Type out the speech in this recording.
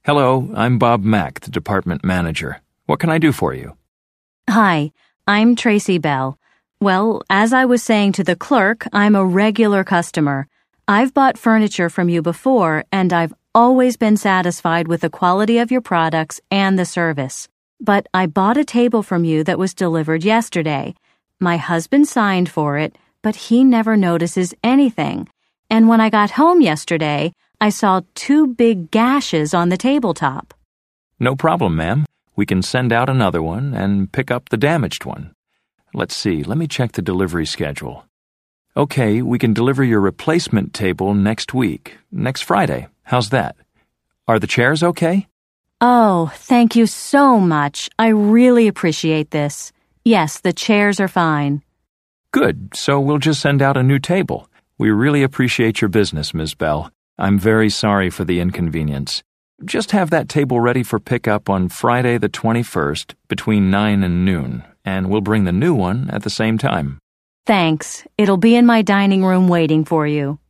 Hello, I'm Bob Mack, the department manager. What can I do for you? Hi, I'm Tracy Bell. Well, as I was saying to the clerk, I'm a regular customer. I've bought furniture from you before, and I've always been satisfied with the quality of your products and the service. But I bought a table from you that was delivered yesterday. My husband signed for it, but he never notices anything. And when I got home yesterday, I saw 2 big gashes on the tabletop. No problem, ma'am. We can send out another one and pick up the damaged one. Let's see, let me check the delivery schedule. Okay, we can deliver your replacement table next week, next Friday. How's that? Are the chairs okay? Oh, thank you so much. I really appreciate this. Yes, the chairs are fine. Good, so we'll just send out a new table. We really appreciate your business, Ms. Bell. I'm very sorry for the inconvenience. Just have that table ready for pickup on Friday the 21st between 9 and noon, and we'll bring the new one at the same time. Thanks. It'll be in my dining room waiting for you.